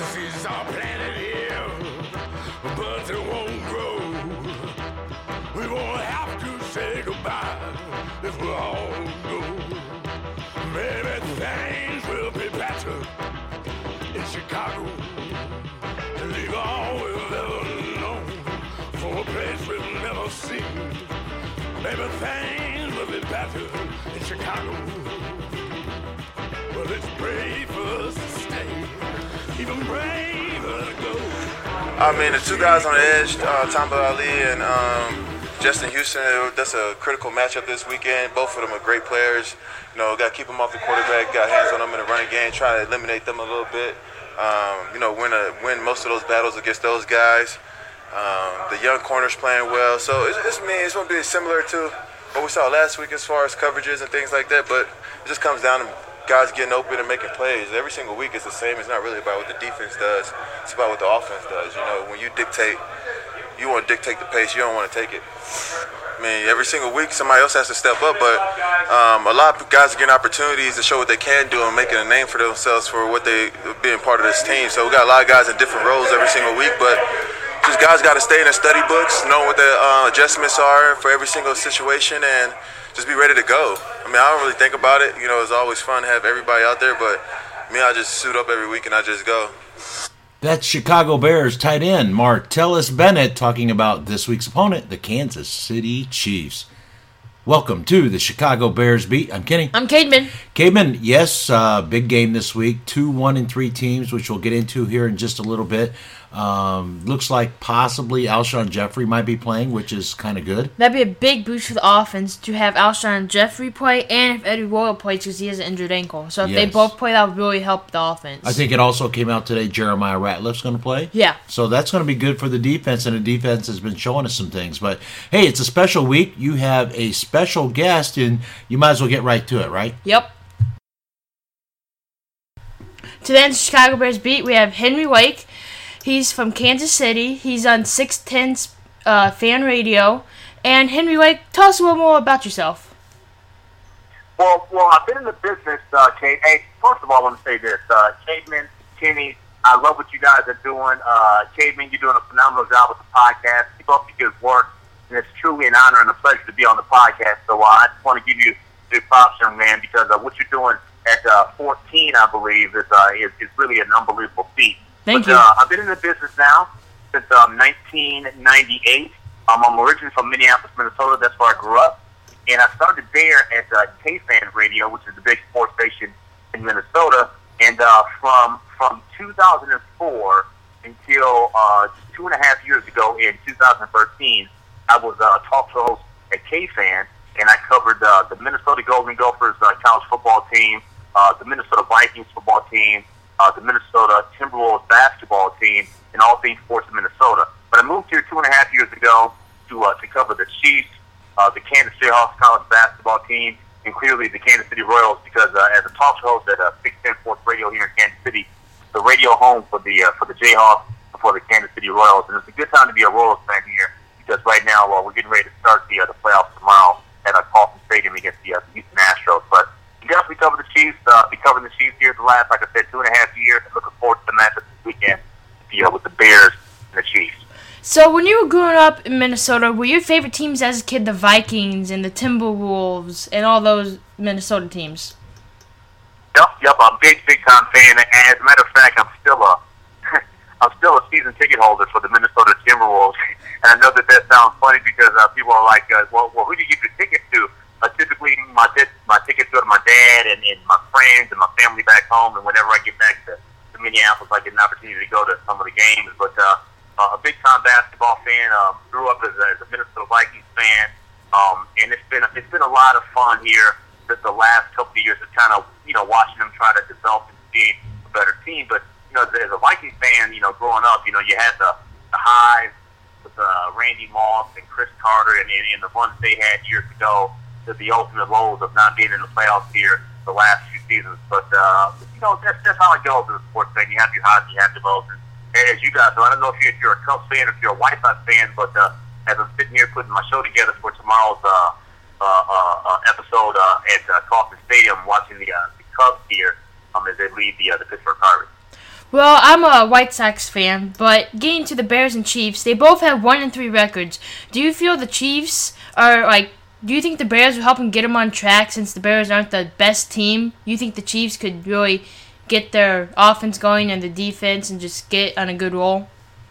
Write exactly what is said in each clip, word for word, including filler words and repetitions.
Seeds are planted here, but they won't grow. We won't have to say goodbye if we all go. Maybe things will be better in Chicago. Leave all we've ever known for a place we've never seen. Maybe things will be better in Chicago. Well, it's brave for us to stay, even braver to go. I mean, the two guys on the edge, uh, Tamba Ali and um, Justin Houston, that's a critical matchup this weekend. Both of them are great players. You know, got to keep them off the quarterback, got hands on them in the running game, try to eliminate them a little bit. Um, you know, win a, win most of those battles against those guys. Um, the young corners playing well. So it's, it's, I mean, it's going to be similar to what we saw last week as far as coverages and things like that, but it just comes down to guys getting open and making plays. Every single week is the same. It's not really about what the defense does. It's about what the offense does. You know, when you dictate, you want to dictate the pace. You don't want to take it. I mean, every single week somebody else has to step up, but um, a lot of guys are getting opportunities to show what they can do and making a name for themselves for what they being part of this team. So we got a lot of guys in different roles every single week, but just guys got to stay in their study books, know what the uh, adjustments are for every single situation, and just be ready to go. I mean, I don't really think about it. You know, it's always fun to have everybody out there, but me, I just suit up every week and I just go. That's Chicago Bears tight end Martellus Bennett talking about this week's opponent, the Kansas City Chiefs. Welcome to the Chicago Bears Beat. I'm Kenny. I'm Cademan. Cademan, yes, uh, big game this week. Two one and three teams, which we'll get into here in just a little bit. Um, looks like possibly Alshon Jeffrey might be playing, which is kind of good. That'd be a big boost for the offense to have Alshon Jeffrey play, and if Eddie Royal plays because he has an injured ankle. So if Yes. they both play, that would really help the offense. I think it also came out today Jeremiah Ratliff's going to play. Yeah. So that's going to be good for the defense, and the defense has been showing us some things. But, hey, it's a special week. You have a special guest, and you might as well get right to it, right? Yep. Today on the Chicago Bears Beat, we have Henry Wake. He's from Kansas City. He's on six ten uh, Fan Radio. And Henry Wake, tell us a little more about yourself. Well, well, I've been in the business, uh, Kate. Hey, first of all, I want to say this. Uh, Cademan, Kenny, I love what you guys are doing. Uh, Cademan, you're doing a phenomenal job with the podcast. Keep up the good work. And it's truly an honor and a pleasure to be on the podcast. So uh, I just want to give you big props, young man, because uh, what you're doing at uh, fourteen, I believe, is, uh, is is really an unbelievable feat. Thank but, you. Uh, I've been in the business now since um, nineteen ninety-eight. Um, I'm originally from Minneapolis, Minnesota. That's where I grew up. And I started there at uh, K-Fan Radio, which is the big sports station in Minnesota. And uh, from from two thousand four until uh, just two and a half years ago in two thousand thirteen, I was a uh, talk show host at K-Fan, and I covered uh, the Minnesota Golden Gophers uh, college football team, uh, the Minnesota Vikings football team, Uh, the Minnesota Timberwolves basketball team, and all things sports in Minnesota. But I moved here two and a half years ago to uh, to cover the Chiefs, uh, the Kansas City Hawks college basketball team, and clearly the Kansas City Royals, because uh, as a talk show host at uh, six ten Sports Radio here in Kansas City, the radio home for the uh, for the Jayhawks and for the Kansas City Royals. And it's a good time to be a Royals fan here, because right now uh, we're getting ready to start the uh, the playoffs tomorrow at uh, Kauffman Stadium against the uh, Houston Astros. But we definitely cover the Chiefs. Uh, be covering the Chiefs here the last, like I said, two and a half years. Looking forward to the matchup this weekend, you know, with the Bears and the Chiefs. So when you were growing up in Minnesota, were your favorite teams as a kid the Vikings and the Timberwolves and all those Minnesota teams? Yep, yep. I'm a big, big time fan. And as a matter of fact, I'm still a, I'm still a season ticket holder for the Minnesota Timberwolves. And I know that that sounds funny because uh, people are like, uh, well, well, who do you give your tickets to? Uh, typically, my t- my tickets go to my dad and, and my friends and my family back home. And whenever I get back to, to Minneapolis, I get an opportunity to go to some of the games. But uh, uh, a big time basketball fan. Uh, grew up as a, as a Minnesota Vikings fan, um, and it's been it's been a lot of fun here. Just the last couple of years, of kind of you know watching them try to develop and be a better team. But you know, as a Vikings fan, you know, growing up, you know, you had the the highs with uh, Randy Moss and Chris Carter, and, and, and the runs they had years ago, to the ultimate lows of not being in the playoffs here the last few seasons. But, uh, you know, that's, that's how it goes in the sports thing. You have your highs and you have your lows. And as you guys know, I don't know if you're, if you're a Cubs fan or if you're a White Sox fan, but uh, as I'm sitting here putting my show together for tomorrow's uh, uh, uh, episode uh, at uh, Kauffman Stadium, watching the, uh, the Cubs here um, as they lead the, uh, the Pittsburgh Pirates. Well, I'm a White Sox fan, but getting to the Bears and Chiefs, they both have one and three records. Do you feel the Chiefs are like? Do you think the Bears will help them get them on track since the Bears aren't the best team? You think the Chiefs could really get their offense going and the defense and just get on a good roll?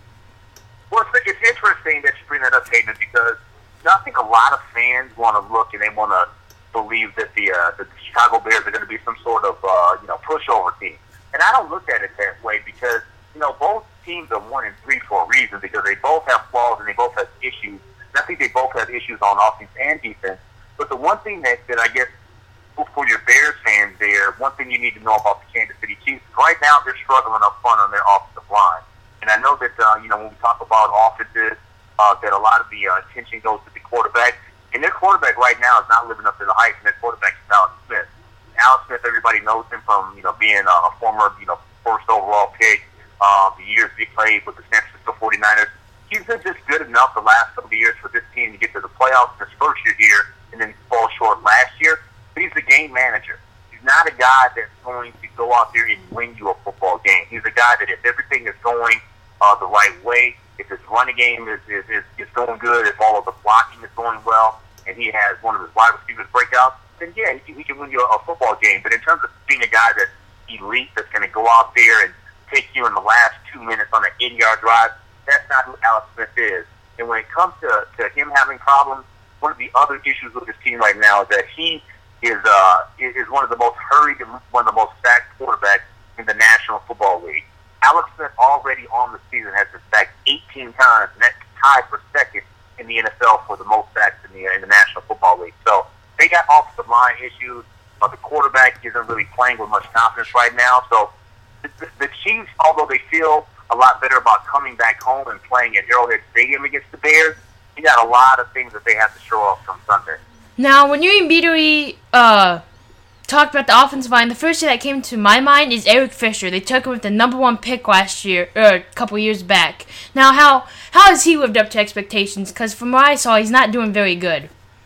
Well, it's, it's interesting that you bring that up, Hayden, because you know, I think a lot of fans want to look and they want to believe that the uh, the Chicago Bears are going to be some sort of uh, you know pushover team, and I don't look at it that way because you know both teams are one and three for a reason because they both have flaws and they both have issues. And I think they both have issues on offense and defense. But the one thing that, that I guess for your Bears fans there, one thing you need to know about the Kansas City Chiefs, right now they're struggling up front on their offensive line. And I know that, uh, you know, when we talk about offenses, uh, that a lot of the uh, attention goes to the quarterback. And their quarterback right now is not living up to the hype, and their quarterback is Alex Smith. Alex Smith, everybody knows him from, you know, being a, a former, you know, first overall pick, uh, the years he played with the San Francisco forty-niners. He's been just good enough the last couple of years for this team to get to the playoffs in his first year here and then fall short last year. But he's a game manager. He's not a guy that's going to go out there and win you a football game. He's a guy that if everything is going uh, the right way, if his running game is, is, is, is going good, if all of the blocking is going well, and he has one of his wide receivers break out, then yeah, he can, he can win you a, a football game. But in terms of being a guy that's elite, that's going to go out there and take you in the last two minutes on an eighty-yard drive, that's not who Alex Smith is. And when it comes to, to him having problems, one of the other issues with his team right now is that he is uh, is one of the most hurried and one of the most sacked quarterbacks in the National Football League. Alex Smith already on the season has been sacked eighteen times, and that's tied for second in the N F L for the most sacks in the, in the National Football League. So they got offensive line issues. Uh, the quarterback isn't really playing with much confidence right now. So the, the, the Chiefs, although they feel a lot better about coming back home and playing at Arrowhead Stadium against the Bears, you got a lot of things that they have to show off from Sunday. Now, when you immediately uh, talked about the offensive line, the first thing that came to my mind is Eric Fisher. They took him with the number one pick last year, or a couple years back. Now, how how has he lived up to expectations? Because from what I saw, he's not doing very good.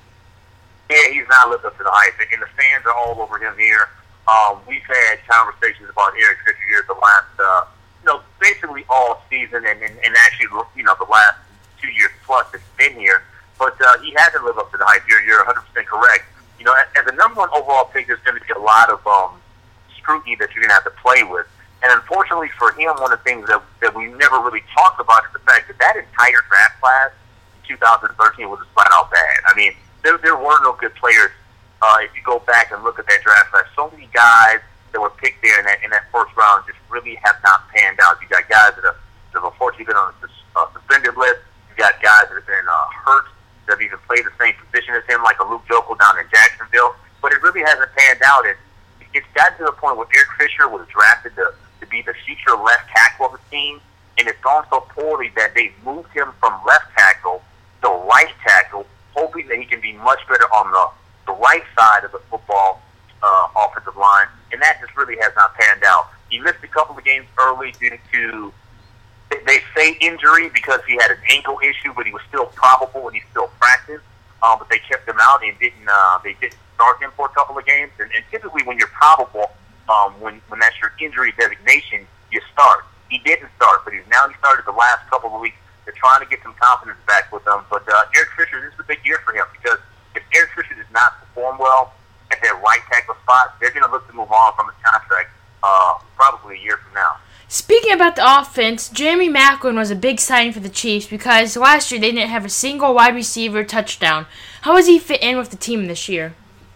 Yeah, he's not lived up to the hype, and the fans are all over him here. Um, we've had conversations about Eric Fisher here the last, uh, you know, basically all season, and, and, and actually, you know, the last two years plus it's been here. But uh, he hasn't lived up to the hype. You're, you're one hundred percent correct. You know, as, as a number one overall pick, there's going to be a lot of um, scrutiny that you're going to have to play with. And unfortunately for him, one of the things that, that we never really talked about is the fact that that entire draft class in two thousand thirteen was just flat out bad. I mean, there, there were no good players. Uh, if you go back and look at that draft class, so many guys that were picked there in that, in that first round just really have not panned out. You got guys that have, that have unfortunately been on the uh, suspended list. You got guys that have been uh, hurt, that have even played the same position as him, like a Luke Jokel down in Jacksonville. But it really hasn't panned out. And it's gotten to the point where Eric Fisher was drafted to, to be the future left tackle of the team, and it's gone so poorly that they moved him from left tackle to right tackle, hoping that he can be much better on the, the right side of the football uh, offensive line, and that just really has not panned out. He missed a couple of games early due to, they say injury because he had an ankle issue, but he was still probable and he still practiced. Um, but they kept him out and didn't. Uh, they didn't start him for a couple of games. And, and typically, when you're probable, um, when when that's your injury designation, you start. He didn't start, but he's now he started the last couple of weeks. They're trying to get some confidence back with him. But uh, Eric Fisher, this is a big year for him because if Eric Fisher does not perform well at that right tackle spot, they're going to look to move on from his contract uh, probably a year from now. Speaking about the offense, Jeremy Maclin was a big signing for the Chiefs because last year they didn't have a single wide receiver touchdown. How does he fit in with the team this year?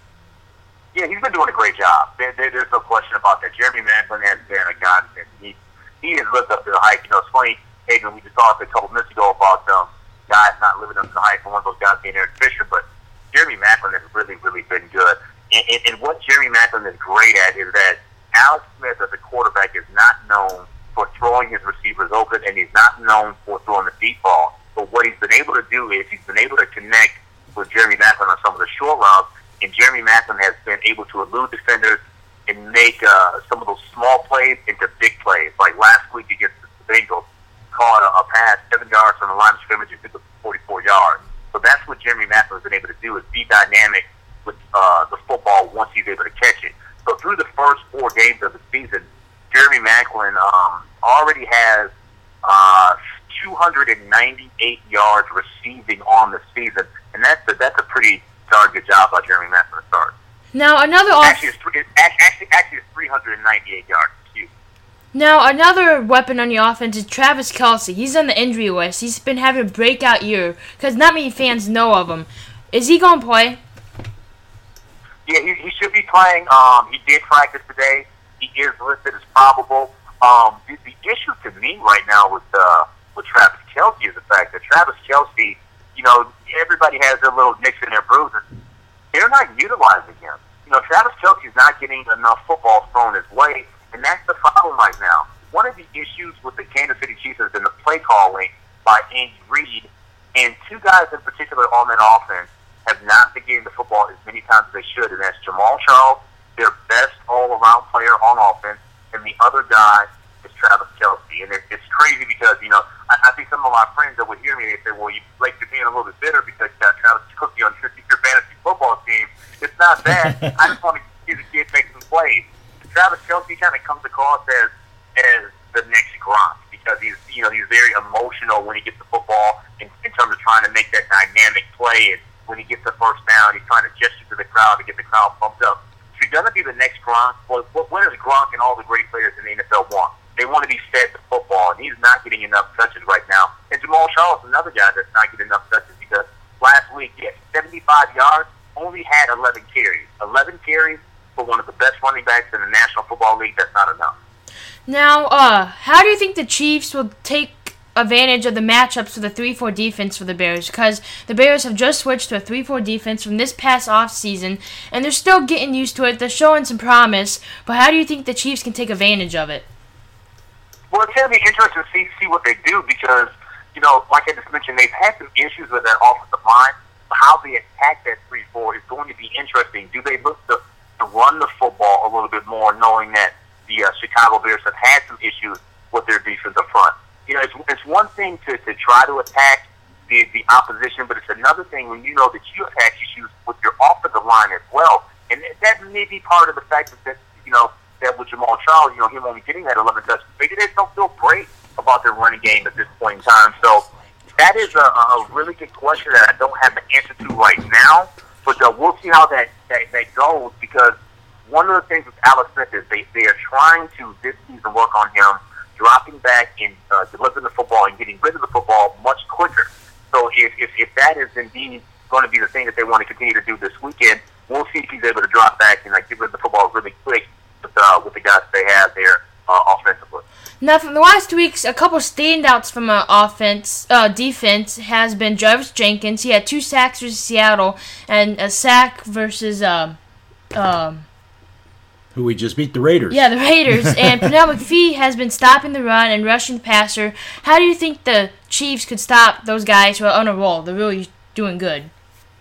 Yeah, he's been doing a great job. There, there, there's no question about that. Jeremy Maclin has been a godsend. He, he has lived up to the hype. You know, it's funny, Hayden, we just talked a couple minutes ago about um, guys not living up to the hype, and one of those guys being Eric Fisher, but Jeremy Maclin has really, really been good. And, and, and what Jeremy Maclin is great at is that Alex Smith as a quarterback is not known for throwing his receivers open, and he's not known for throwing the deep ball. But what he's been able to do is he's been able to connect with Jeremy Maclin on some of the short routes, and Jeremy Maclin has been able to elude defenders and make uh, some of those small plays into big plays. Like last week against the Bengals, caught a, a pass seven yards from the line of scrimmage and took it forty-four yards. So that's what Jeremy Maclin has been able to do, is be dynamic with uh, the football once he's able to catch it. So through the first four games of the season, Jeremy Maclin um, already has uh, two hundred ninety-eight yards receiving on the season, and that's a, that's a pretty darn good job by Jeremy Maclin to start. Now another off- actually, it's, three, it's actually actually it's three hundred ninety-eight yards. Excuse. Now another weapon on the offense is Travis Kelce. He's on the injury list. He's been having a breakout year because not many fans know of him. Is he going to play? Yeah, he, he should be playing. Um, he did practice today. He is listed as probable. Um, the, the issue to me right now with uh, with Travis Kelce is the fact that Travis Kelce, you know, everybody has their little nicks and their bruises. They're not utilizing him. You know, Travis Kelce is not getting enough football thrown his way, and that's the problem right now. One of the issues with the Kansas City Chiefs has been the play calling by Andy Reid, and two guys in particular on that offense have not been getting the football as many times as they should, and that's Jamal Charles, their best all-around player on offense, and the other guy is Travis Kelce. And it, it's crazy because, you know, I, I think some of my friends that would hear me, they say, well, you like you're being a little bit bitter because you got Travis Kelce on your, your fantasy football team. It's not that. I just want to see the kid make some plays. Travis Kelce kind of comes across as as the next Gronk because he's, you know, he's very emotional when he gets the football in, in terms of trying to make that dynamic play. And when he gets the first down, he's trying to gesture to the crowd to get the crowd pumped up. If you're going to be the next Gronk, well, what does Gronk and all the great players in the N F L want? They want to be fed the football, and he's not getting enough touches right now. And Jamal Charles is another guy that's not getting enough touches because last week he had seventy-five yards, only had eleven carries. eleven carries for one of the best running backs in the National Football League. That's not enough. Now, uh, how do you think the Chiefs will take advantage of the matchups for the three four defense for the Bears? Because the Bears have just switched to a three four defense from this past offseason, and they're still getting used to it. They're showing some promise, but how do you think the Chiefs can take advantage of it? Well, it's going to be interesting to see, see what they do because, you know, like I just mentioned, they've had some issues with that offensive line. How they attack that three four is going to be interesting. Do they look to, to run the football a little bit more, knowing that the uh, Chicago Bears have had some issues with their defensive front? You know, it's, it's one thing to, to try to attack the, the opposition, but it's another thing when you know that you have had issues with your offensive line as well. And that may be part of the fact that, you know, that with Jamal Charles, you know, him only getting that eleven touches, maybe they don't feel great about their running game at this point in time. So that is a, a really good question that I don't have the answer to right now, but uh, we'll see how that, that, that goes because one of the things with Alex Smith is they, they are trying to, this season, work on him dropping back and uh, delivering the football and getting rid of the football much quicker. So if, if, if that is indeed going to be the thing that they want to continue to do this weekend, we'll see if he's able to drop back and like, get rid of the football really quick with, uh, with the guys they have there uh, offensively. Now, from the last two weeks, a couple standouts from uh, offense, uh, defense has been Jarvis Jenkins. He had two sacks versus Seattle and a sack versus um, um, who we just beat, the Raiders. Yeah, the Raiders. And Pernell McPhee has been stopping the run and rushing the passer. How do you think the Chiefs could stop those guys who are on a roll? They're really doing good.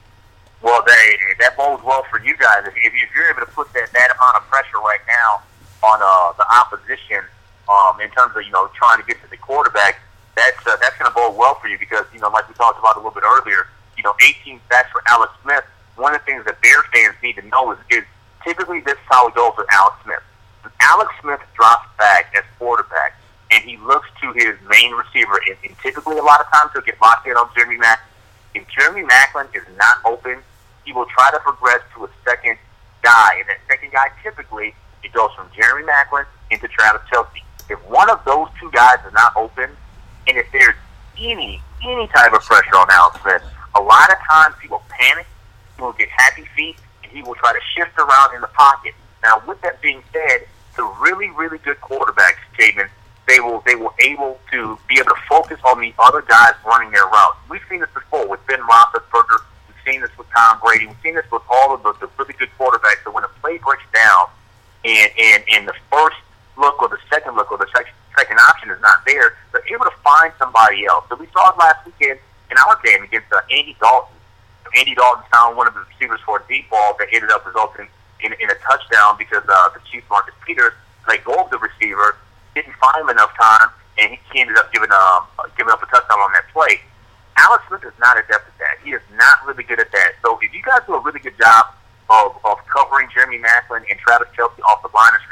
Well, they, that bodes well for you guys. If, if you're able to put that, that amount of pressure right now on uh, the opposition um, in terms of, you know, trying to get to the quarterback, that's uh, that's going to bode well for you because, you know, like we talked about a little bit earlier, you know, eighteen sacks for Alex Smith. One of the things that Bears fans need to know is, is typically this is how it goes with Alex Smith. When Alex Smith drops back as quarterback and he looks to his main receiver, and, and typically a lot of times he'll get locked in on Jeremy Maclin. If Jeremy Maclin is not open, he will try to progress to a second guy. And that second guy, typically, it goes from Jeremy Maclin into Travis Kelce. If one of those two guys is not open, and if there's any any type of pressure on Alex Smith, a lot of times he will panic, he will get happy feet, and he will try to shift around in the pocket. Now, with that being said, the really, really good quarterbacks, Caden, they will they will able to be able to focus on the other guys running their routes. We've seen this before with Ben Roethlisberger. We've seen this with Tom Brady. We've seen this with all of the, the really good quarterbacks. So when a play breaks down and, and, and the first look or the second look or the second, second option is not there, they're able to find somebody else. So we saw it last weekend in our game against uh, Andy Dalton. Andy Dalton found one of the receivers for a deep ball that ended up resulting in, in a touchdown because uh, the Chiefs, Marcus Peters, let go of the receiver, didn't find him enough time, and he ended up giving, um, giving up a touchdown on that play. Alex Smith is not adept at that. He is not really good at that. So if you guys do a really good job of, of covering Jeremy Maclin and Travis Kelce off the line of scrimmage,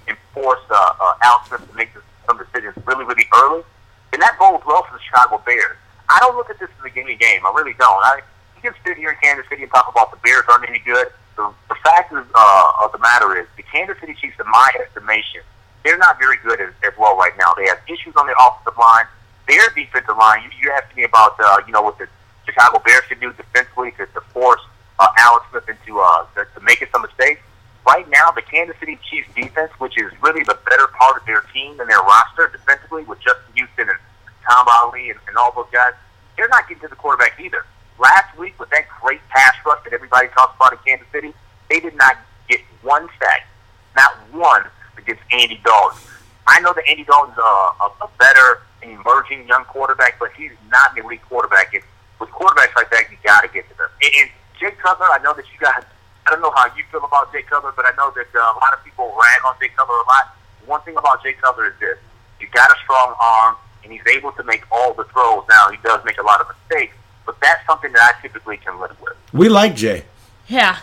and force uh, uh, Alex Smith to make some decisions really, really early. And that bodes well for the Chicago Bears. I don't look at this as a gimme game. I really don't. I, you can sit here in Kansas City and talk about the Bears aren't any good. The, the fact is, uh, of the matter is, the Kansas City Chiefs, in my estimation, they're not very good as, as well right now. They have issues on their offensive line. Their defensive line, you, you're asking me about, uh, you know, what the Chicago Bears should do defensively to, to force uh, Alex Smith into uh, to, to making some mistakes. Right now, the Kansas City Chiefs defense, which is really the better part of their team and their roster defensively with Justin Houston and Tom Ali and, and all those guys, they're not getting to the quarterback either. Last week, with that great pass rush that everybody talks about in Kansas City, they did not get one sack, not one, against Andy Dalton. I know that Andy Dalton's a, a, a better and emerging young quarterback, but he's not an elite quarterback. And with quarterbacks like that, you got to get to them. And, and Jay Cutler, I know that you guys, I don't know how you feel about Jay Cutler, but I know that uh, a lot of people rag on Jay Cutler a lot. One thing about Jay Cutler is this. He's got a strong arm, and he's able to make all the throws. Now, he does make a lot of mistakes, but that's something that I typically can live with. We like Jay. Yeah.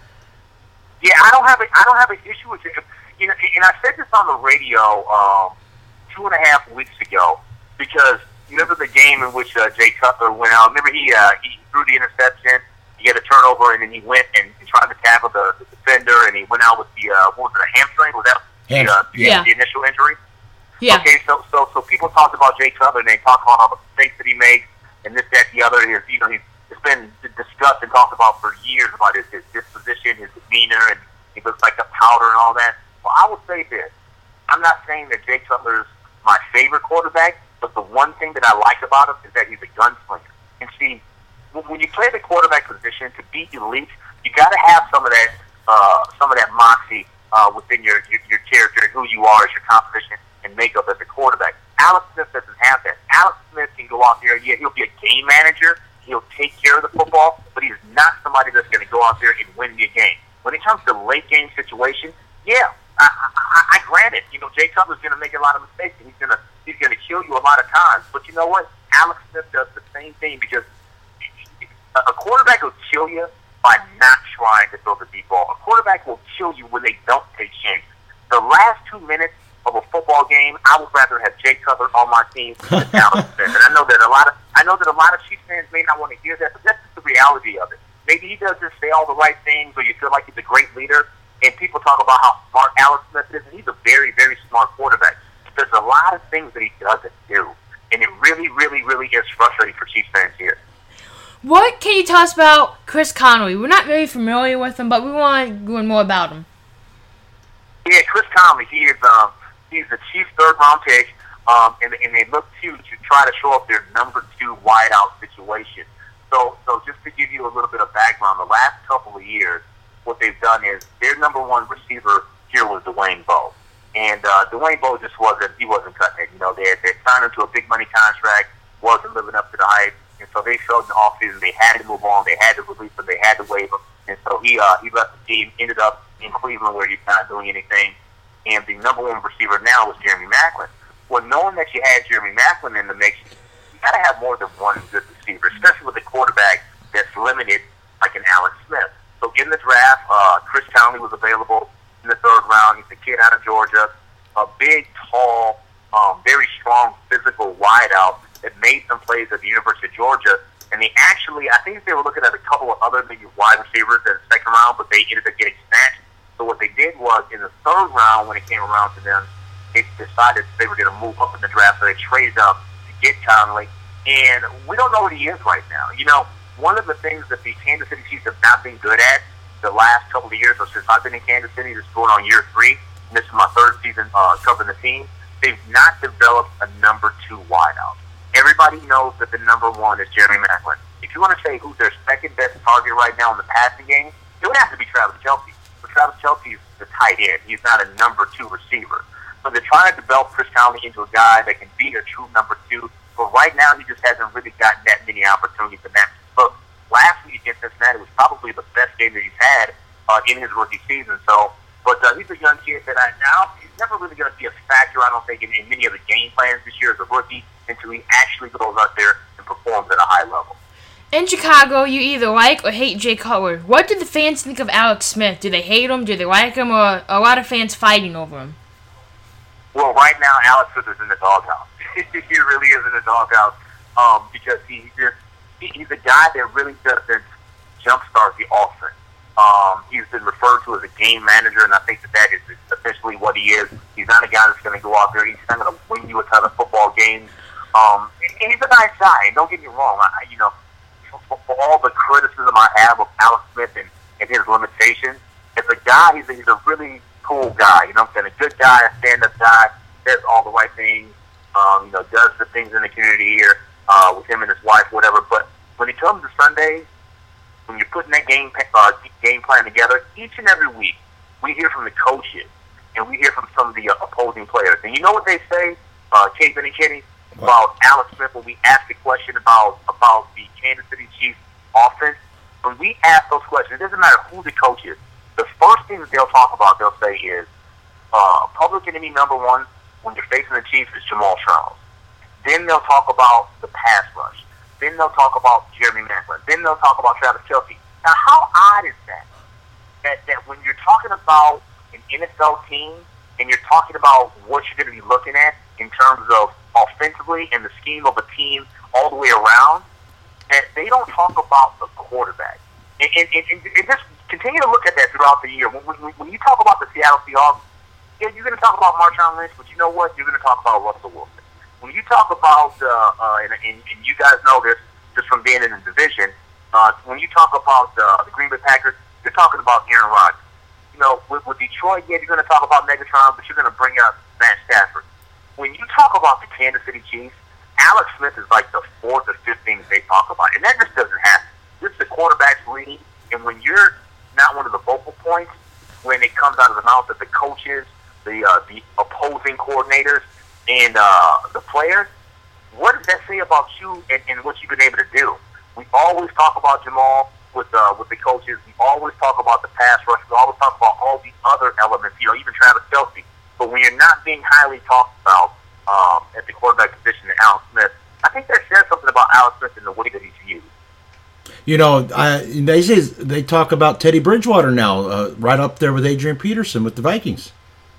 Yeah, I don't have a, I don't have an issue with it. You know, and I said this on the radio um, two and a half weeks ago because you remember the game in which uh, Jay Cutler went out. Remember he uh, he threw the interception, he had a turnover, and then he went and, and tried to tackle the, the defender, and he went out with the uh, what was it, a hamstring? Was that Ham- the, uh, yeah. the initial injury? Yeah. Okay, so so so people talked about Jay Cutler, and they talked about all the mistakes that he makes, and this, that, the other. His, you know, he's it's been discussed and talked about for years about his, his disposition, his demeanor, and he looks like a powder and all that. Well, I will say this. I'm not saying that Jay Cutler's my favorite quarterback, but the one thing that I like about him is that he's a gunslinger. And see, when you play the quarterback position to be elite, you got to have some of that, uh, some of that moxie uh, within your, your your character and who you are as your composition and makeup as a quarterback. Alex Smith doesn't have that. Alex Smith can go out there. Yeah, he'll be a game manager. He'll take care of the football, but he's not somebody that's going to go out there and win you a game. When it comes to late game situation, yeah. I, I, I grant it. You know, Jay Cutler's going to make a lot of mistakes, and he's going to he's going to kill you a lot of times. But you know what? Alex Smith does the same thing because a quarterback will kill you by not trying to throw the deep ball. A quarterback will kill you when they don't take chances. The last two minutes of a football game, I would rather have Jay Cutler on my team than Alex Smith. And I know that a lot of I know that a lot of Chiefs fans may not want to hear that, but that's just the reality of it. Maybe he doesn't say all the right things, or you feel like he's a great leader. And people talk about how smart Alex Smith is, and he's a very, very smart quarterback. There's a lot of things that he doesn't do, and it really, really, really is frustrating for Chiefs fans here. What can you tell us about Chris Conley? We're not very familiar with him, but we want to learn more about him. Yeah, Chris Conley, he is um, he's the Chiefs' third-round pick, um, and, and they look to to try to show up their number two wideout situation. So, so just to give you a little bit of background, the last couple of years, what they've done is their number one receiver here was Dwayne Bowe. And uh, Dwayne Bowe just wasn't, he wasn't cutting it. You know, they had, they signed him to a big money contract, wasn't living up to the hype. And so they felt in the offseason they had to move on, they had to release him, they had to waive him. And so he uh, he left the team, ended up in Cleveland where he's not doing anything. And the number one receiver now was Jeremy Maclin. Well, knowing that you had Jeremy Maclin in the mix, you got to have more than one good receiver, especially with a quarterback that's limited like an Alex Smith. So in the draft, uh, Chris Conley was available in the third round. He's a kid out of Georgia, a big, tall, um, very strong physical wideout that made some plays at the University of Georgia. And they actually, I think they were looking at a couple of other maybe wide receivers in the second round, but they ended up getting snatched. So what they did was in the third round, when it came around to them, they decided they were going to move up in the draft, so they traded up to get Conley. And we don't know what he is right now. You know, one of the things that the Kansas City Chiefs have not been good at the last couple of years, or since I've been in Kansas City, this is going on year three, and this is my third season uh, covering the team, they've not developed a number two wideout. Everybody knows that the number one is Jeremy Maclin. If you want to say who's their second best target right now in the passing game, it would have to be Travis Kelce. But Travis Kelce is the tight end. He's not a number two receiver. So they're trying to develop Chris Conley into a guy that can be a true number two. But right now, he just hasn't really gotten that many opportunities in that. Look, last week against Cincinnati was probably the best game that he's had uh, in his rookie season. So, but uh, he's a young kid that I now he's never really going to be a factor, I don't think, in, in many of the game plans this year as a rookie until he actually goes out there and performs at a high level. In Chicago, you either like or hate Jay Cutler. What do the fans think of Alex Smith? Do they hate him? Do they like him? Or are a lot of fans fighting over him? Well, right now, Alex Smith is in the doghouse. He really is in the doghouse um, because he just he, he's a guy that really doesn't jumpstart the offense. Um, he's been referred to as a game manager, and I think that that is essentially what he is. He's not a guy that's going to go out there. He's not going to win you a ton of football games. Um, and he's a nice guy. And don't get me wrong. I, you know, for, for all the criticism I have of Alex Smith and, and his limitations, as a guy, he's a, he's a really cool guy. You know what I'm saying? A good guy, a stand-up guy, says all the right things. Um, you know, does the things in the community here uh, with him and his wife, whatever. But when it comes to Sundays, when you're putting that game uh, game plan together, each and every week, we hear from the coaches and we hear from some of the uh, opposing players. And you know what they say, uh, Kate and Kenny, about Alex Smith when we ask the question about about the Kansas City Chiefs offense? When we ask those questions, it doesn't matter who the coach is. The first thing that they'll talk about, they'll say is, uh, public enemy number one when you're facing the Chiefs is Jamal Charles. Then they'll talk about the pass rush. Then they'll talk about Jeremy Maclin. Then they'll talk about Travis Kelce. Now, how odd is that? That that when you're talking about an N F L team and you're talking about what you're going to be looking at in terms of offensively and the scheme of a team all the way around, that they don't talk about the quarterback. And, and, and, and just continue to look at that throughout the year. When, when, when you talk about the Seattle Seahawks, yeah, you're going to talk about Marshawn Lynch, but you know what? You're going to talk about Russell Wilson. When you talk about, uh, uh, and, and, and you guys know this just from being in the division, uh, when you talk about uh, the Green Bay Packers, you're talking about Aaron Rodgers. You know, with, with Detroit, yeah, you're going to talk about Megatron, but you're going to bring up Matt Stafford. When you talk about the Kansas City Chiefs, Alex Smith is like the fourth or fifth thing they talk about, and that just doesn't happen. This is the quarterback's lead, and when you're not one of the focal points, when it comes out of the mouth of the coaches, the uh, the opposing coordinators, and uh, the players, what does that say about you and, and what you've been able to do? We always talk about Jamal with uh, with the coaches. We always talk about the pass rush. We always talk about all the other elements, you know, even Travis Kelce. But when you're not being highly talked about um, at the quarterback position in Alex Smith, I think that says something about Alex Smith and the way that he's used. You know, I, they say they talk about Teddy Bridgewater now, uh, right up there with Adrian Peterson with the Vikings.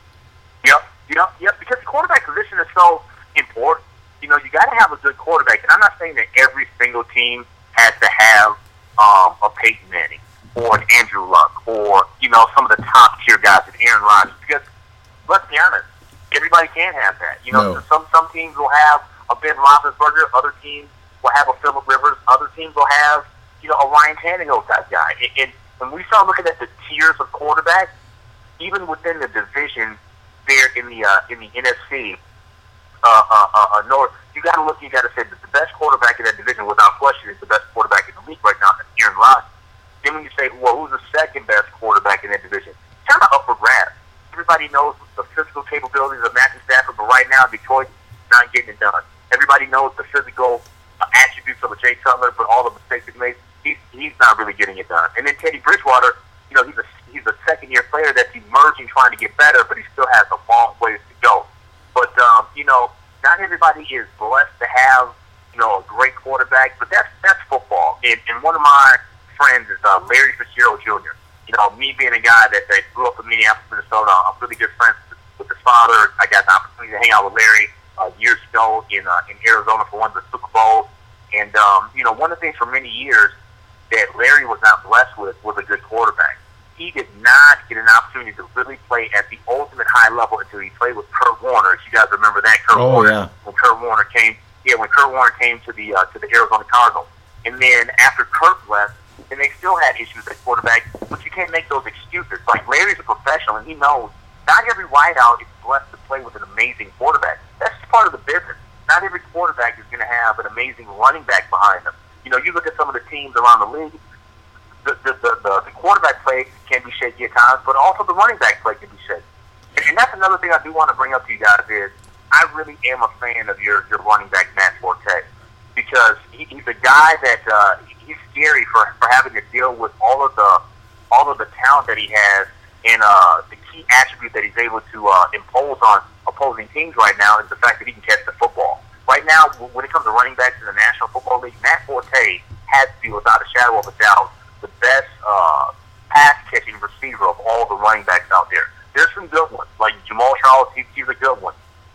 Yep, yep, yep. Because the quarterback position is so important. You know, you got to have a good quarterback, and I'm not saying that every single team has to have um, a Peyton Manning or an Andrew Luck or you know some of the top tier guys, and Aaron Rodgers. Because let's be honest, everybody can't have that. You know, no. some some teams will have a Ben Roethlisberger, other teams will have a Phillip Rivers, other teams will have you know a Ryan Tannehill type guy. And, and when we start looking at the tiers of quarterbacks, even within the division there in the uh, in the N F C uh, uh, uh, North, you got to look. You got to say that the best quarterback in that division, without question, is the best quarterback in the league right now, that's Aaron Rodgers. Then when you say, well, who's the second best quarterback in that division? It's kind of up for grabs. Everybody knows the physical capabilities of Matthew Stafford, but right now Detroit's not getting it done. Everybody knows the physical uh, attributes of a Jay Cutler, but all the mistakes he made, he's, he's not really getting it done. And then Teddy Bridgewater, you know, he's a he's a second-year player that's emerging, trying to get better, but he still has a long ways to go. But um, you know, not everybody is blessed to have you know a great quarterback, but that's that's football. And, and one of my friends is uh, Larry Fitzgerald Junior You know, me being a guy that, that grew up in Minneapolis, Minnesota, I'm really good friends with his father. I got the opportunity to hang out with Larry uh, years ago in uh, in Arizona for one of the Super Bowls. And, um, you know, one of the things for many years that Larry was not blessed with was a good quarterback. He did not get an opportunity to really play at the ultimate high level until he played with Kurt Warner. If you guys remember that, Kurt oh, Warner, yeah. when Kurt Warner came, yeah, when Kurt Warner came to the uh, to the Arizona Cardinals, and then after Kurt left, and they still had issues at quarterback, but you can't make those excuses. Like, Larry's a professional, and he knows not every wideout is blessed to play with an amazing quarterback. That's just part of the business. Not every quarterback is going to have an amazing running back behind them. You know, you look at some of the teams around the league, the the, the, the, the quarterback play can be shaky at times, but also the running back play can be shaky. And, and that's another thing I do want to bring up to you guys is I really am a fan of your, your running back, Matt Forte, because he, he's a guy that uh, he's scary for, for having to deal with all of the all of the talent that he has, and uh, the key attribute that he's able to uh, impose on opposing teams right now is the fact that he can catch the football. Right now, when it comes to running backs in the National Football League, Matt Forte has to be, without a shadow of a doubt, the best uh, pass-catching receiver of all the running backs out there. There's some good ones, like Jamal Charles, he's, he's a good one.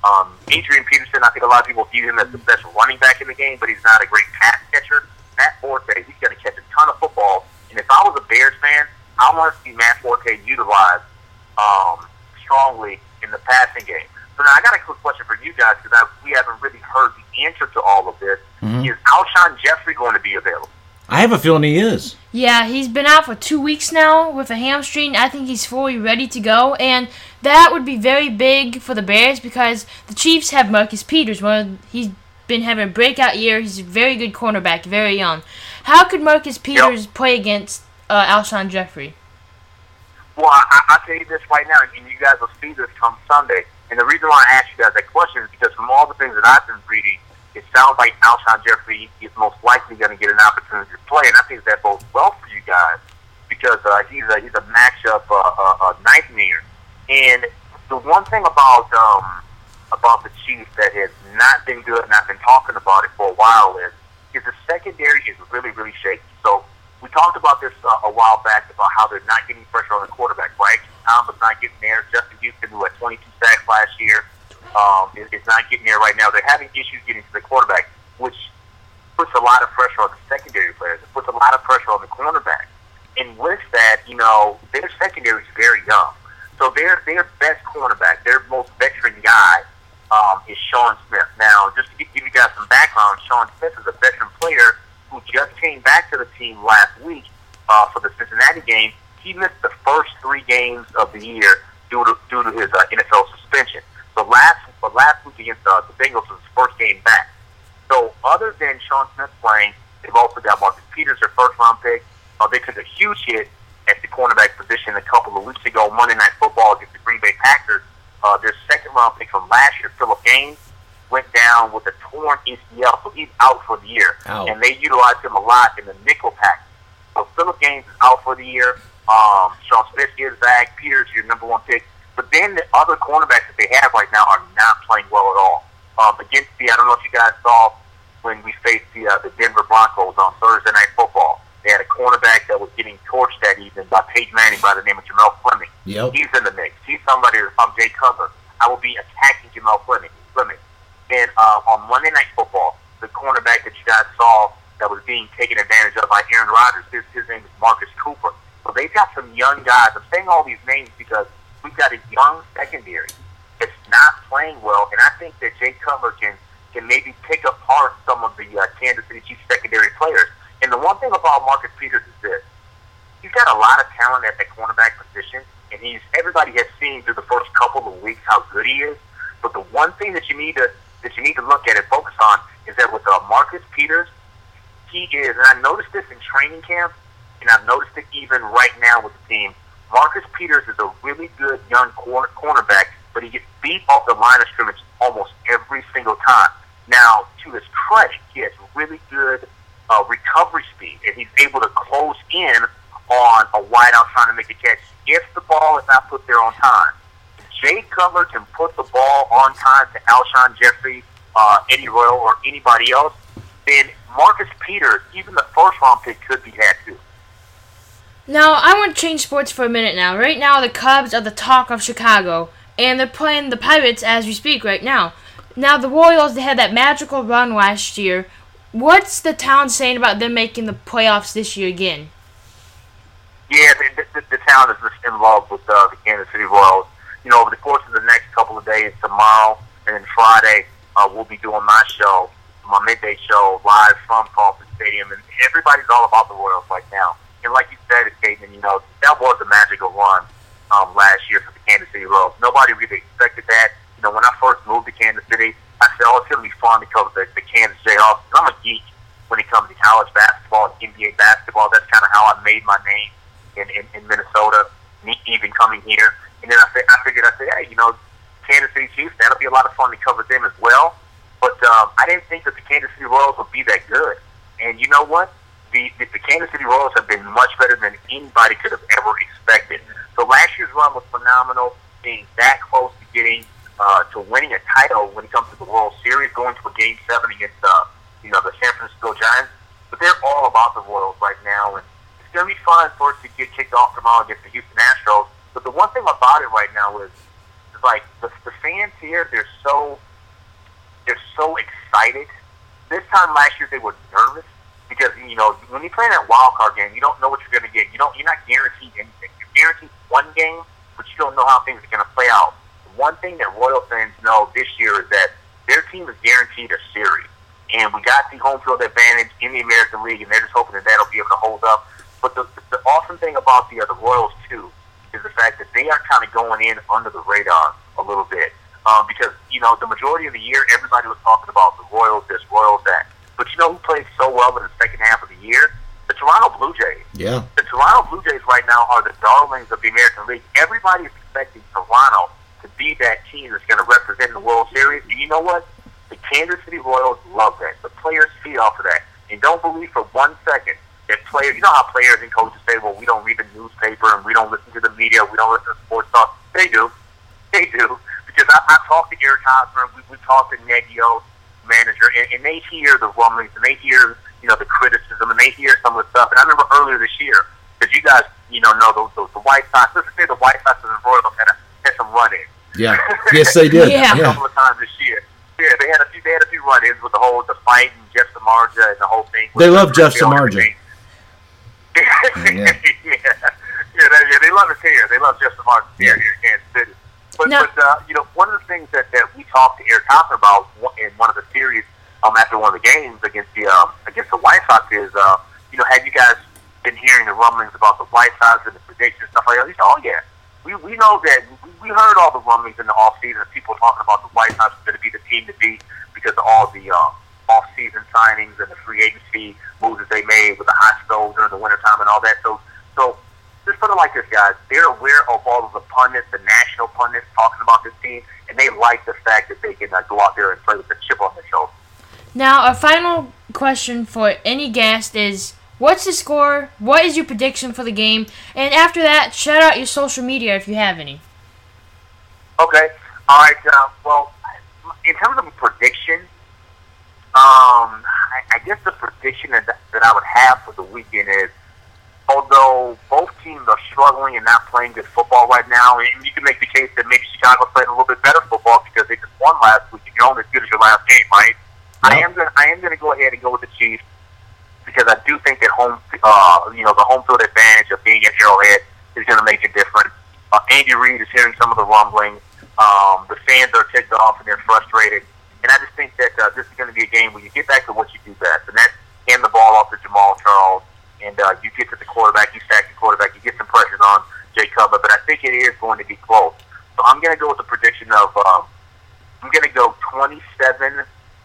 Um, Adrian Peterson, I think a lot of people view him as the best running back in the game, but he's not a great pass catcher. Matt Forte, he's going to catch a ton of football. And if I was a Bears fan, I want to see Matt Forte utilized um, strongly in the passing game. So now I got a quick question for you guys because we haven't really heard the answer to all of this. Mm-hmm. Is Alshon Jeffrey going to be available? I have a feeling he is. Yeah, he's been out for two weeks now with a hamstring. I think he's fully ready to go, and that would be very big for the Bears because the Chiefs have Marcus Peters. One of, he's been having a breakout year. He's a very good cornerback, very young. How could Marcus Peters yep. play against uh, Alshon Jeffrey? Well, I, I'll tell you this right now, and you guys will see this come Sunday. And the reason why I asked you guys that question is because from all the things that I've been reading, it sounds like Alshon Jeffrey is most likely going to get an opportunity to play, and I think that bodes well for you guys because uh, he's a he's a matchup uh, uh, uh, nightmare. And the one thing about um, about the Chiefs that has not been good, and I've been talking about it for a while, is is the secondary is really really shaky. So we talked about this uh, a while back about how they're not getting pressure on the quarterback, right? Tom was not getting there. Justin Houston, who had twenty-two sacks last year. Um, is, is not getting there right now. They're having issues getting to the quarterback, which puts a lot of pressure on the secondary players. It puts a lot of pressure on the cornerback. And with that, you know, their secondary is very young. So their their best cornerback, their most veteran guy, um, is Sean Smith. Now, just to give you guys some background, Sean Smith is a veteran player who just came back to the team last week uh, for the Cincinnati game. He missed the first three games of the year due to due to his uh, N F L suspension. So last, but last week against uh, the Bengals was his first game back. So other than Sean Smith playing, they've also got Marcus Peters, their first-round pick. Uh, they took a huge hit at the cornerback position a couple of weeks ago, Monday Night Football against the Green Bay Packers. Uh, their second-round pick from last year, Phillip Gaines, went down with a torn A C L, so he's out for the year. Ow. And they utilized him a lot in the nickel pack. So Phillip Gaines is out for the year. Um, Sean Smith is back. Peters, your number one pick. But then the other cornerbacks that they have right now are not playing well at all. Um, against the, I don't know if you guys saw when we faced the uh, the Denver Broncos on Thursday Night Football. They had a cornerback that was getting torched that evening by Peyton Manning by the name of Jamel Fleming. Yep. He's in the mix. He's somebody, I'm Jay Cutler. I will be attacking Jamel Fleming. Fleming. And uh, on Monday Night Football, the cornerback that you guys saw that was being taken advantage of by Aaron Rodgers, his, his name is Marcus Cooper. So they've got some young guys. I'm saying all these names because we've got a young secondary that's not playing well, and I think that Jay Cutler can, can maybe pick apart some of the uh, Kansas City Chiefs secondary players. And the one thing about Marcus Peters is this. He's got a lot of talent at that cornerback position, and he's everybody has seen through the first couple of weeks how good he is. But the one thing that you need to that you need to look at and focus on is that with uh, Marcus Peters, he is, and I noticed this in training camp, and I've noticed it even right now with the team, Marcus Peters is a really good young corner, cornerback, but he gets beat off the line of scrimmage almost every single time. Now, to his credit, he has really good uh, recovery speed, and he's able to close in on a wideout trying to make a catch if the ball is not put there on time. If Jay Cutler can put the ball on time to Alshon Jeffrey, uh, Eddie Royal, or anybody else, then Marcus Peters, even the first-round pick, could be had too. Now, I want to change sports for a minute now. Right now, the Cubs are the talk of Chicago, and they're playing the Pirates as we speak right now. Now, the Royals, they had that magical run last year. What's the town saying about them making the playoffs this year again? Yeah, the, the, the town is just in love with uh, the Kansas City Royals. You know, over the course of the next couple of days, tomorrow and then Friday, uh, we'll be doing my show, my midday show, live from Kauffman Stadium, and everybody's all about the Royals right now. And like you said, Caden, you know, that was a magical run um, last year for the Kansas City Royals. Nobody really expected that. You know, when I first moved to Kansas City, I said, oh, it's going to be fun because of the, the Kansas Jayhawks. I'm a geek when it comes to college basketball and N B A basketball. That's kind of how I made my name in, in, in Minnesota, me even coming here. And then I, I figured, I said, hey, you know, Kansas City Chiefs, that'll be a lot of fun to cover them as well. But um, I didn't think that the Kansas City Royals would be that good. And you know what? The, the, the Kansas City Royals have been much better than anybody could have ever expected. So last year's run was phenomenal, being that close to getting uh, to winning a title when it comes to the World Series, going to a Game Seven against uh, you know the San Francisco Giants. But they're all about the Royals right now, and it's going to be fun for it to get kicked off tomorrow against the Houston Astros. But the one thing about it right now is like the, the fans here, they're so they're so excited. This time last year, they were nervous because you know when you play in that wild card game, you don't know what you're going to get. You don't you're not guaranteed anything. You're guaranteed one game, but you don't know how things are going to play out. The one thing that Royal fans know this year is that their team is guaranteed a series, and we got the home field advantage in the American League, and they're just hoping that that'll be able to hold up. But the, the awesome thing about the uh, the Royals too is the fact that they are kind of going in under the radar a little bit. Um, because, you know, the majority of the year, everybody was talking about the Royals this, Royals that. But you know who played so well in the second half of the year? The Toronto Blue Jays. Yeah. The Toronto Blue Jays right now are the darlings of the American League. Everybody is expecting Toronto to be that team that's going to represent the World Series. And you know what? The Kansas City Royals love that. The players feed off of that. And don't believe for one second that players, you know how players and coaches say, well, we don't read the newspaper and we don't listen to the media, we don't listen to sports talk. They do. They do. Because I, I talked to Eric Hosmer, we, we talked to Ned Yost, manager, and, and they hear the rumblings, and they hear, you know, the criticism, and they hear some of the stuff. And I remember earlier this year, because you guys, you know, know the, the, the White Sox, let's say the White Sox and the Royals had, a, had some run-ins. Yeah. Yes, they did. Yeah. A couple of times this year. Yeah, they had a few, they had a few run-ins with the whole, the fight and Jeff Samardzija and the whole thing. They love Jeff Samardzija. yeah. yeah. Yeah, they, yeah, they love his hair. They love Jeff Samardzija here in Kansas City. But, No. but uh, you know, one of the things that, that we talked to Eric Hosmer about in one of the series um, after one of the games against the um, against the White Sox is, uh, you know, have you guys been hearing the rumblings about the White Sox and the predictions and stuff like that? He said, oh, yeah. We we know that. We, we heard all the rumblings in the offseason of people talking about the White Sox going to be the team to beat because of all the uh, off-season signings and the free agency moves that they made with the hot stove during the wintertime and all that. So, so just put it like this, guys. They're aware of all of the pundits, the national pundits talking about this team, and they like the fact that they can uh, go out there and play with a chip on their shoulder. Now, our final question for any guest is, what's the score? What is your prediction for the game? And after that, shout out your social media if you have any. Okay. All right. Uh, well, in terms of a prediction, um, I, I guess the prediction that, that I would have for the weekend is, although both teams are struggling and not playing good football right now, and you can make the case that maybe Chicago's playing a little bit better football because they just won last week, and you're only as good as your last game, right? Yep. I am going. I am going to go ahead and go with the Chiefs because I do think that home, uh, you know, the home field advantage of being at Arrowhead is going to make a difference. Uh, Andy Reid is hearing some of the rumblings. Um, the fans are ticked off and they're frustrated, and I just think that uh, this is going to be a game where you get back to what you do best, and that's hand the ball off to Jamal Charles. And uh, you get to the quarterback, you sack the quarterback, you get some pressure on Jay Cutler, but I think it is going to be close. So I'm going to go with the prediction of, uh, I'm going to go twenty-seven,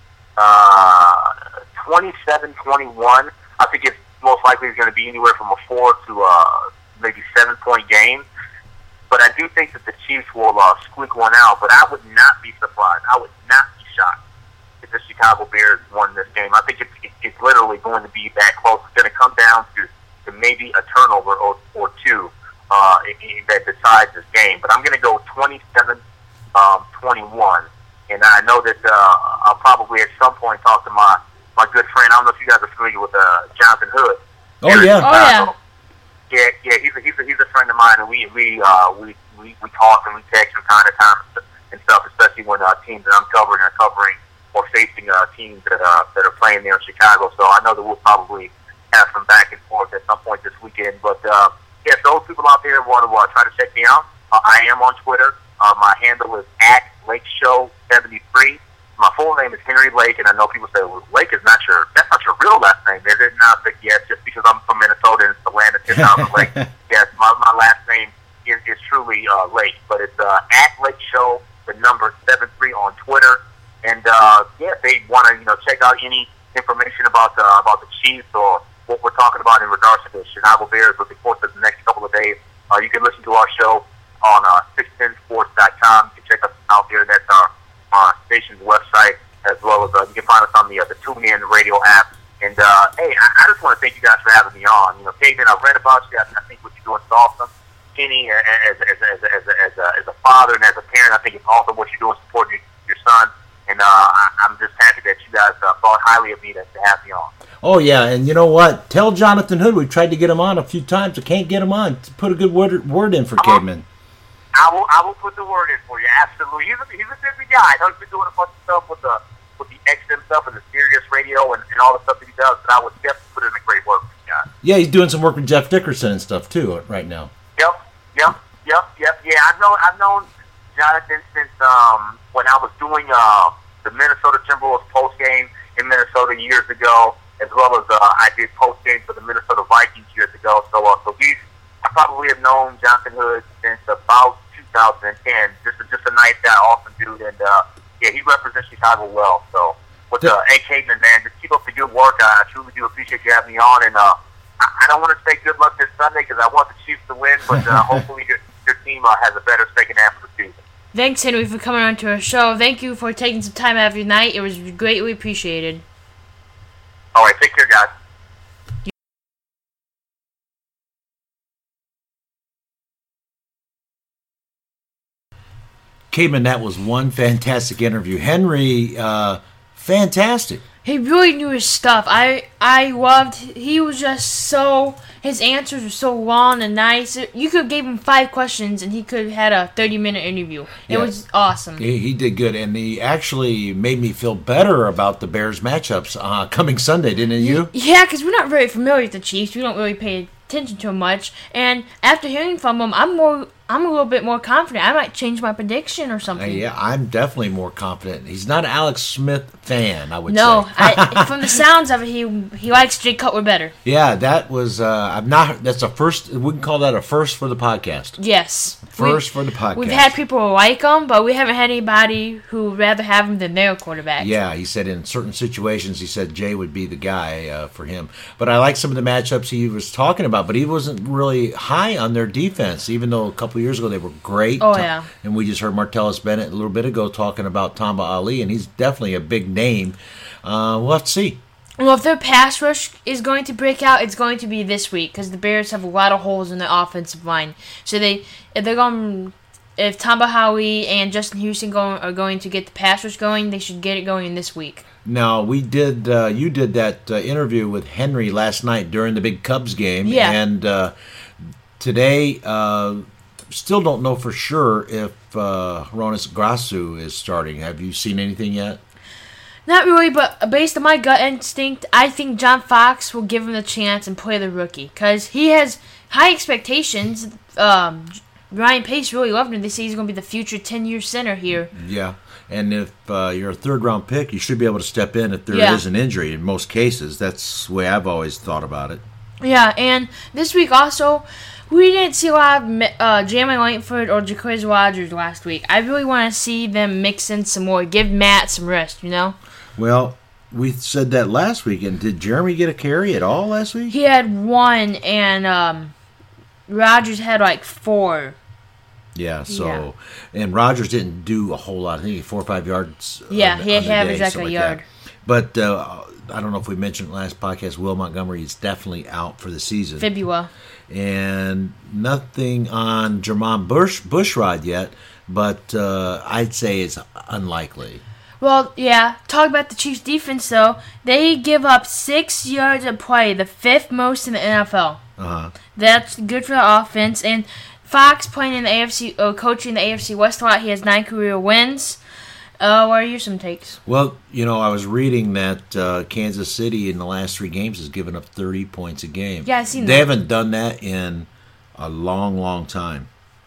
uh, twenty-seven twenty-one. I think it's most likely it's going to be anywhere from a four to uh, maybe seven point game. But I do think that the Chiefs will uh, squeak one out, but I would not be surprised. I would not be shocked if the Chicago Bears won this game. I think it's, it's literally going to be that close. It's going to come down to, to maybe a turnover or, or two uh, that decides this game. But I'm going to go twenty-seven twenty-one. And I know that uh, I'll probably at some point talk to my, my good friend. I don't know if you guys are familiar with uh, Jonathan Hood. Oh, yeah. Oh, yeah. Yeah, yeah, he's a, he's a, he's a friend of mine, and we we uh, we, we we talk and we text from time to time and stuff, especially when uh, teams that I'm covering are covering or facing uh, teams that uh, that are playing there in Chicago. So I know that we'll probably have some back and forth at some point this weekend. But uh, yeah, those people out there want to uh, try to check me out. Uh, I am on Twitter. Uh, my handle is at Lake Show seventy-three. My full name is Henry Lake, and I know people say, well, Lake is not your, that's not your real last name, is it? Not, but yes, just because I'm from Minnesota and it's the land of ten thousand Lake. Yes, my, my last name is, is truly uh, Lake, but it's uh, at Lake Show, the number seven three on Twitter. And uh, yeah, if they want to, you know, check out any information about uh, about the Chiefs or what we're talking about in regards to the Chicago Bears over the course of the next couple of days, uh, you can listen to our show on uh, six ten sports dot com. You can check us out there. That's our uh, station's website, as well as uh, you can find us on the uh, the TuneIn radio app. And uh, hey, I, I just want to thank you guys for having me on. You know, Kagan, I've read about you. I, I think what you're doing is awesome. Kenny, as as as as a, as a, as a father and as a parent, I think it's awesome what you're doing supporting your, your son. And uh, I, I'm just happy that you guys uh, thought highly of me to, to have me on. Oh, yeah, and you know what? Tell Jonathan Hood we tried to get him on a few times. I can't get him on. Put a good word, word in for Uh-huh. Caveman. I will I will put the word in for you. Absolutely. He's a, he's a busy guy. He's been doing a bunch of stuff with the with the X M stuff and the Sirius radio and, and all the stuff that he does. But I would definitely put in a great work for the guy. Yeah, he's doing some work with Jeff Dickerson and stuff too right now. Yep, yep, yep, yep. Yeah, I've known I've known Jonathan since um when I was doing uh the Minnesota Timberwolves post game in Minnesota years ago, as well as uh, I did post game for the Minnesota Vikings years ago. So uh, so we I probably have known Jonathan Hood since about two thousand ten. Just a, just a nice guy, awesome dude, and uh, yeah, he represents Chicago well. So with uh, A. Caveman, man, just keep up the good work. I truly do appreciate you having me on, and uh, I, I don't want to say good luck this Sunday because I want the Chiefs to win, but uh, hopefully your, your team uh, has a better second half of the season. Thanks, Henry, for coming on to our show. Thank you for taking some time out of your night. It was greatly appreciated. All right, take care, guys. Caveman, that was one fantastic interview. Henry, uh, fantastic. He really knew his stuff. I I loved. He was just so. His answers were so long and nice. You could have gave him five questions and he could have had a thirty minute interview. It Yeah. was awesome. He, he did good, and he actually made me feel better about the Bears matchups uh, coming Sunday, didn't you? Yeah, because we're not very familiar with the Chiefs. We don't really pay attention to them much. And after hearing from them, I'm more. I'm a little bit more confident. I might change my prediction or Uh, something. yeah, I'm definitely more confident. He's not an Alex Smith fan, I would No, say. I, from the sounds of it, he he likes Jay Cutler better. Yeah, that was. Uh, I'm not. That's a first. We can call that a first for the podcast. Yes. First We- for the podcast. We've had people who like him, but we haven't had anybody who would rather have him than their quarterback. Yeah, he said in certain situations, he said Jay would be the guy uh, for him. But I like some of the matchups he was talking about, but he wasn't really high on their defense, even though a couple of years ago they were great. Oh, yeah. And we just heard Martellus Bennett a little bit ago talking about Tamba Ali, and he's definitely a big name. Uh, we'll have to see. Well, if their pass rush is going to break out, it's going to be this week because the Bears have a lot of holes in their offensive line. So they, if they're going, if Tamba Howie and Justin Houston go, are going to get the pass rush going, they should get it going this week. Now, we did, uh, you did that uh, interview with Henry last night during the big Cubs game. Yeah. And uh, today, uh, still don't know for sure if uh, Hronis Grasu is starting. Have you seen anything yet? Not really, but based on my gut instinct, I think John Fox will give him the chance and play the rookie because he has high expectations. Um, Ryan Pace really loved him. They say he's going to be the future ten-year center here. Yeah, and if uh, you're a third-round pick, you should be able to step in if there Yeah. is an injury. In most cases, that's the way I've always thought about it. Yeah, and this week also, we didn't see a lot of uh, Jeremy Langford or Jacquizz Rodgers last week. I really want to see them mix in some more, give Matt some rest, you know? Well, we said that last week, and did Jeremy get a carry at all last week? He had one, and um, Rodgers had like four. Yeah, so, Yeah. and Rodgers didn't do a whole lot. I think he had four or five yards. Yeah, on the- he on the had day, exactly something a like yard. that. But uh, I don't know if we mentioned it last podcast, Will Montgomery is definitely out for the season. Fibula. And nothing on Jermon Bush, Bushrod yet, but uh, I'd say it's unlikely. Well, yeah, talk about the Chiefs' defense, though. They give up six yards a play, the fifth most in the N F L. Uh-huh. That's good for the offense. And Fox playing in the A F C, uh, coaching the A F C West a lot. He has nine career wins. Uh, what are your some takes? Well, you know, I was reading that uh, Kansas City in the last three games has given up thirty points a game. Yeah, I've seen They that. haven't done that in a long, long time.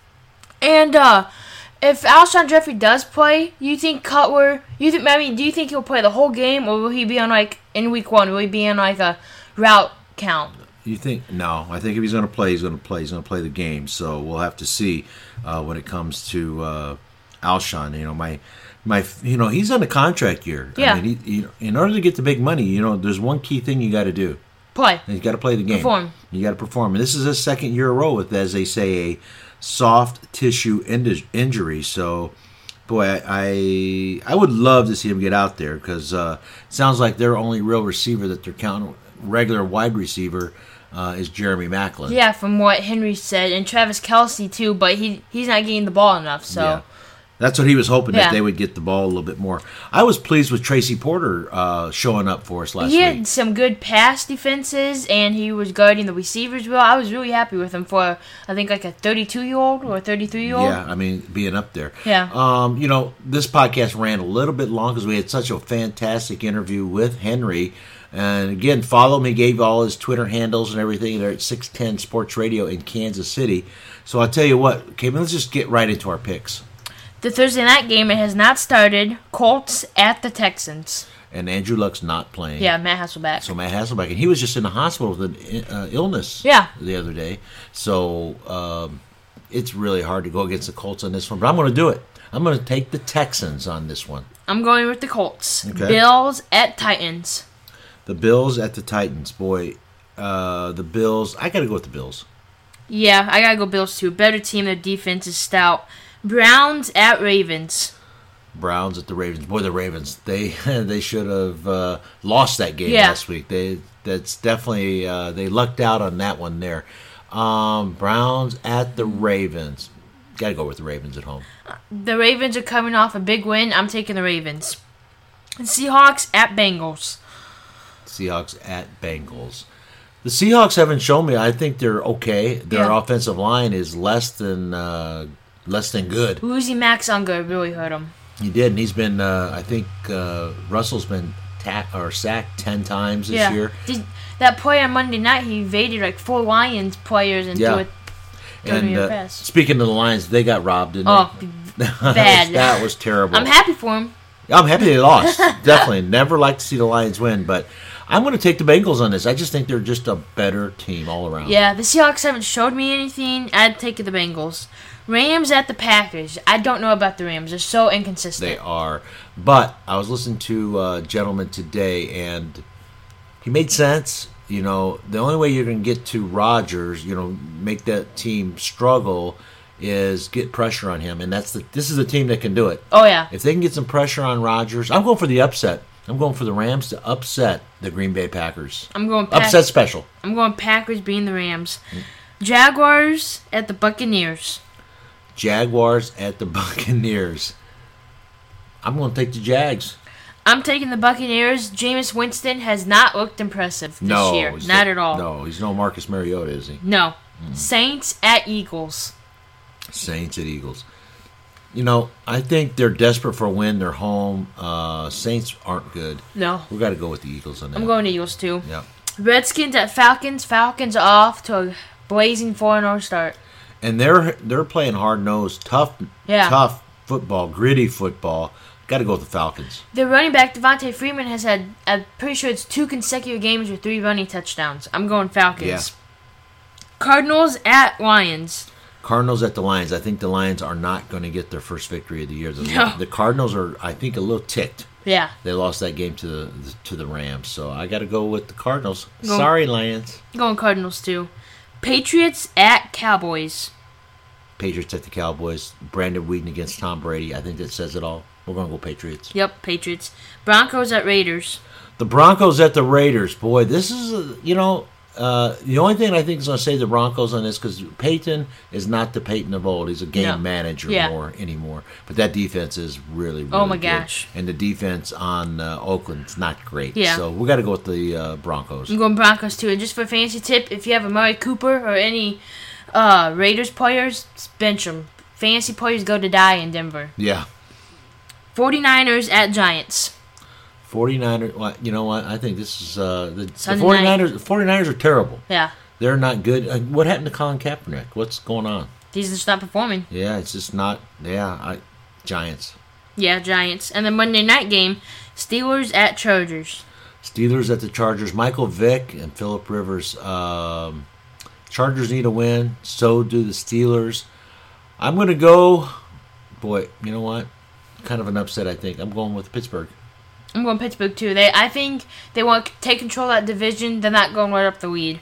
And uh, if Alshon Jeffrey does play, you think Cutler? You think? I mean, do you think he'll play the whole game, or will he be on like in week one? Will he be on like a route count? You think? No, I think if he's going to play, he's going to play. He's going to play the game. So we'll have to see uh, when it comes to uh, Alshon. You know, my, my, you know, he's on a contract year. Yeah. I mean, he, he, in order to get the big money, you know, there's one key thing you got to do. Play. You got to play the game. Perform. You got to perform. And this is his second year in a row with, as they say, a soft tissue indi- injury. So, boy, I, I I would love to see him get out there because uh, it sounds like their only real receiver that they're counting, regular wide receiver, uh, is Jeremy Maclin. Yeah, from what Henry said, and Travis Kelce too, but he he's not getting the ball enough. So, Yeah. That's what he was hoping, Yeah. that they would get the ball a little bit more. I was pleased with Tracy Porter uh, showing up for us last He week. had some good pass defenses, and he was guarding the receivers well. I was really happy with him for, I think, like a thirty-two-year-old or a thirty-three-year-old. Yeah, I mean, being up there. Yeah. Um, you know, this podcast ran a little bit long because we had such a fantastic interview with Henry. And again, follow him. He gave all his Twitter handles and everything. They're at six ten Sports Radio in Kansas City. So I'll tell you what, okay, let's just get right into our picks. The Thursday night game, it has not started. Colts at the Texans. And Andrew Luck's not playing. Yeah, Matt Hasselbeck. So Matt Hasselbeck, and he was just in the hospital with an uh, illness Yeah. the other day. So um, it's really hard to go against the Colts on this one. But I'm going to do it. I'm going to take the Texans on this one. I'm going with the Colts. Okay. Bills at Titans. The Bills at the Titans. Boy, uh, the Bills. I got to go with the Bills. Yeah, I gotta go Bills too. Better team, their defense is stout. Browns at Ravens. Browns at the Ravens. Boy, the Ravens. They they should have uh, lost that game Yeah. last week. They that's definitely uh, they lucked out on that one there. Um, Browns at the Ravens. Got to go with the Ravens at home. The Ravens are coming off a big win. I'm taking the Ravens. Seahawks at Bengals. Seahawks at Bengals. The Seahawks haven't shown me. I think they're okay. Their Yeah. offensive line is less than uh, less than good. Losing Max Unger really hurt him. He did, and he's been. Uh, I think uh, Russell's been ta- or sacked ten times this yeah. year. Did, that play on Monday night, he evaded like four Lions players and Yeah. threw it. And me a uh, pass. speaking of the Lions, they got robbed, didn't Oh, they? bad. That was terrible. I'm happy for him. I'm happy they lost. Definitely. Never like to see the Lions win, but I'm going to take the Bengals on this. I just think they're just a better team all around. Yeah, the Seahawks haven't showed me anything. I'd take the Bengals. Rams at the Packers. I don't know about the Rams. They're so inconsistent. They are. But I was listening to a gentleman today, and he made sense. You know, the only way you're going to get to Rodgers, you know, make that team struggle, is get pressure on him. And that's the. This is a team that can do it. Oh, yeah. If they can get some pressure on Rodgers, I'm going for the upset. I'm going for the Rams to upset the Green Bay Packers. I'm going Pack- Upset special. I'm going Packers beating the Rams. Jaguars at the Buccaneers. Jaguars at the Buccaneers. I'm going to take the Jags. I'm taking the Buccaneers. Jameis Winston has not looked impressive this no, year. he's Not no- at all. No, he's no Marcus Mariota, is he? No. Saints at Eagles. Saints at Eagles. You know, I think they're desperate for a win. They're home. Uh, Saints aren't good. No. We got to go with the Eagles on that. I'm going Eagles too. Yeah. Redskins at Falcons. Falcons off to a blazing four and oh start. And they're they're playing hard nosed, tough, Yeah. tough football, gritty football. Got to go with the Falcons. The running back Devontae Freeman has had, I'm pretty sure it's two consecutive games with three running touchdowns. I'm going Falcons. Yeah. Cardinals at Lions. Cardinals at the Lions. I think the Lions are not going to get their first victory of the year. The, No. the Cardinals are, I think, a little ticked. Yeah. They lost that game to the to the Rams, so I got to go with the Cardinals. Go- Sorry, Lions. I'm going Cardinals too. Patriots at Cowboys. Patriots at the Cowboys. Brandon Whedon against Tom Brady. I think that says it all. We're going to go Patriots. Yep, Patriots. Broncos at Raiders. The Broncos at the Raiders. Boy, this is, a, you know, uh, the only thing I think is going to save the Broncos on this, because Peyton is not the Peyton of old. He's a game No. manager Yeah. more anymore. But that defense is really, really Oh, my good. gosh. And the defense on uh, Oakland's not great. Yeah. So we got to go with the uh, Broncos. I'm going Broncos too. And just for a fancy tip, if you have Amari Cooper or any uh, Raiders players, bench them. Fancy players go to die in Denver. Yeah. 49ers at Giants. 49ers, well, you know what? I think this is, uh, the, the Sunday 49ers, the 49ers are terrible. Yeah. They're not good. Uh, what happened to Colin Kaepernick? What's going on? He's just not performing. Yeah, it's just not, yeah, I, Giants. Yeah, Giants. And the Monday night game, Steelers at Chargers. Steelers at the Chargers. Michael Vick and Phillip Rivers. Um, Chargers need a win. So do the Steelers. I'm going to go, boy, you know what? Kind of an upset, I think. I'm going with Pittsburgh. I'm going Pittsburgh too. They, I think they want to take control of that division. They're not going right up the lead.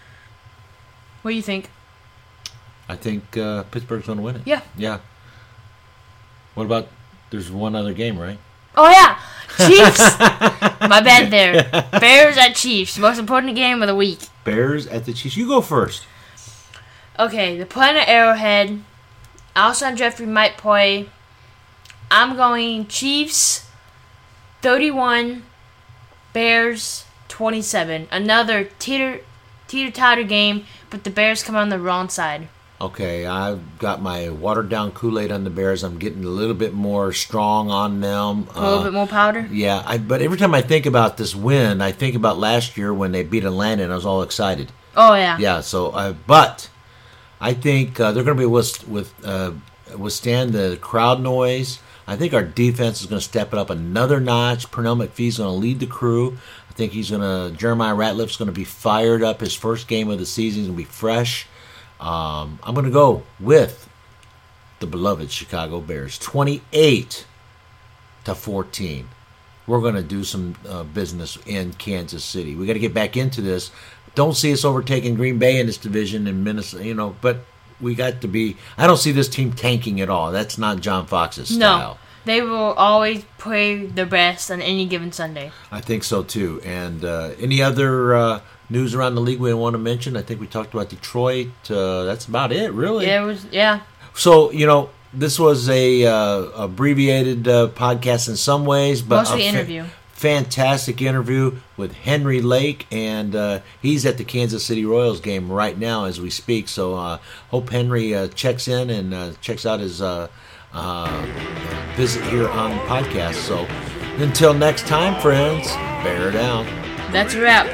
What do you think? I think uh, Pittsburgh's going to win it. Yeah. Yeah. What about, there's one other game, right? Oh, yeah. Chiefs. My bad there. Bears at Chiefs. Most important game of the week. Bears at the Chiefs. You go first. Okay, the plan at Arrowhead. Alshon Jeffrey might play. I'm going Chiefs thirty-one, Bears twenty-seven. Another teeter teeter-totter game, but the Bears come on the wrong side. Okay, I've got my watered-down Kool-Aid on the Bears. I'm getting a little bit more strong on them. A little uh, bit more powder? Yeah, I, but every time I think about this win, I think about last year when they beat Atlanta, and I was all excited. Oh, yeah. Yeah, so, uh, but I think uh, they're going to be with, with uh, withstand the crowd noise. I think our defense is going to step it up another notch. Pernell McPhee's going to lead the crew. I think he's going to, Jeremiah Ratliff's going to be fired up. His first game of the season is going to be fresh. Um, I'm going to go with the beloved Chicago Bears, twenty-eight to fourteen. We're going to do some uh, business in Kansas City. We got to get back into this. Don't see us overtaking Green Bay in this division in Minnesota, you know, but we got to be. I don't see this team tanking at all. That's not John Fox's style. No, they will always play their best on any given Sunday. I think so too. And uh, any other uh, news around the league we want to mention? I think we talked about Detroit. Uh, that's about it, really. Yeah, it was. Yeah. So you know, this was a uh, abbreviated uh, podcast in some ways, but mostly a interview. Fa- fantastic interview with Henry Lake, and uh, he's at the Kansas City Royals game right now as we speak. So uh, hope Henry uh, checks in and uh, checks out his uh, uh, visit here on the podcast. So until next time, friends, bear down. That's a wrap.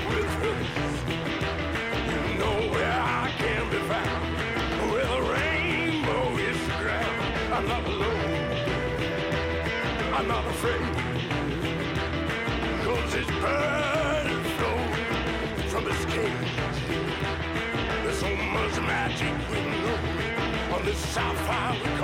I'm not afraid, cause his blood flows from his cage. There's so much magic we know on this sapphire.